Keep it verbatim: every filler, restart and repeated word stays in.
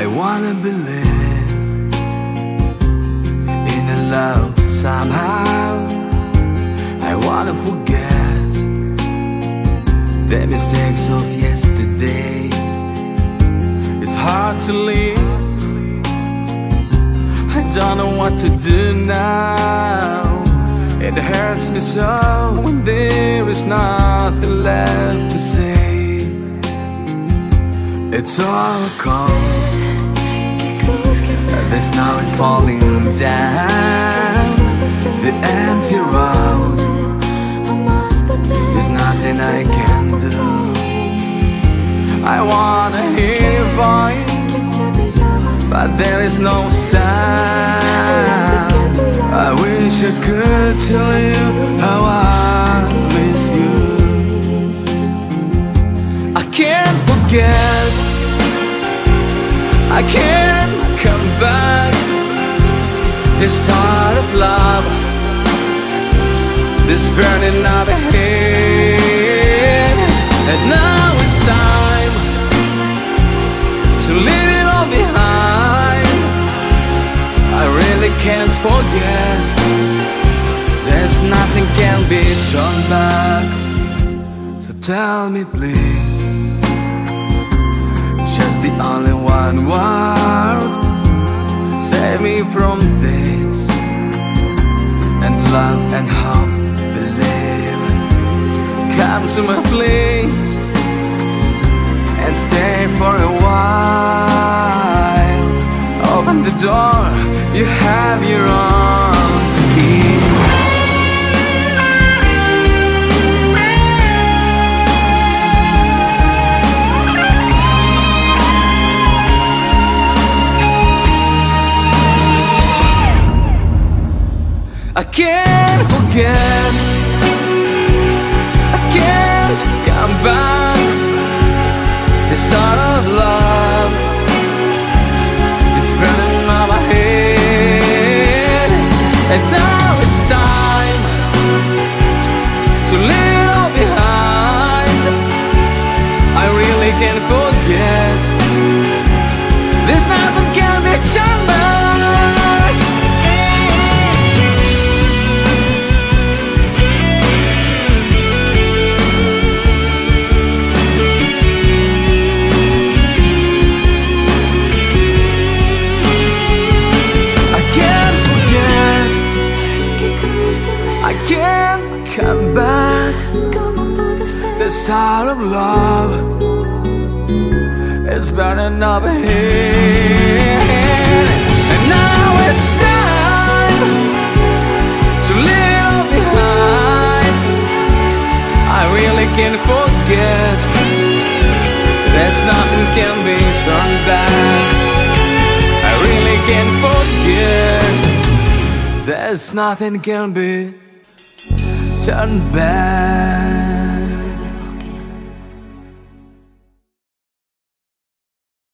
I wanna believe in a love somehow. I wanna forget the mistakes of yesterday. It's hard to leave. I don't know what to do now. It hurts me so when there is nothing left to say. It's all cold. The snow is falling down. The empty road. There's nothing I can do. I wanna hear your voice, but there is no sound. I wish I could tell you how I miss you. I can't forget, I can't come back. The start of love, this burning of a head. And now it's time to leave it all behind. I really can't forget. There's nothing can be turned back. So tell me please, just the only one word, save me from this. And love and hope, believe. Come to my place and stay for a while. Open the door, you have your own key. I can't forget, I can't come back. The start of love is burning on my head. And now it's time to leave it all behind. I really can't forget. There's nothing can be turned back. I can't come back. The start of love is burning up ahead. And now it's time to leave it all behind. I really can't forget. There's nothing can be turned back. I really can't forget. There's nothing can be turn back.